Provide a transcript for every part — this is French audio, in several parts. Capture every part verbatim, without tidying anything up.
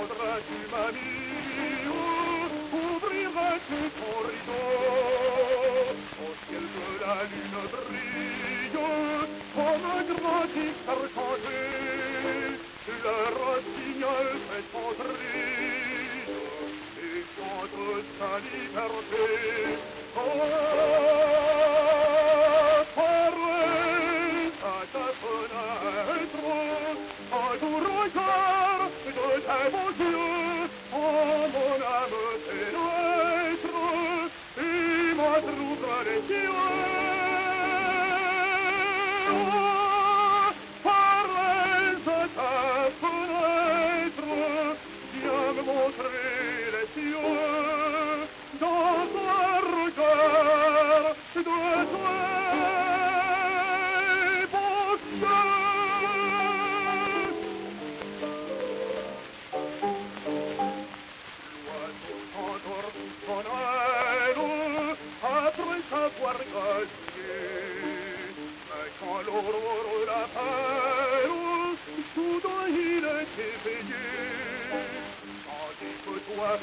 Prendras-tu ma vie, ouvriras-tu ton rideau? Au ciel de la lune brille, comme un grand disque argenté, le rossignol fait son triste et chante sa liberté. Oh, Paris, à ta fenêtre, à tout regard de tes beaux yeux, oh, mon âme pénètre et m'entrouvre les yeux. Oh, Paris, à ta fenêtre, viens me montrer les cieux dans un regard de tes beaux yeux. L'oiseau s'endort sous son aile après s'avoir gagné, mais quand l'aurore l'appelle, soudain il est éveillé. Tandis que toi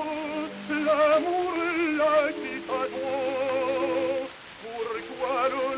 paresseuse, l'amour l'a quitté à toi. Pourquoi le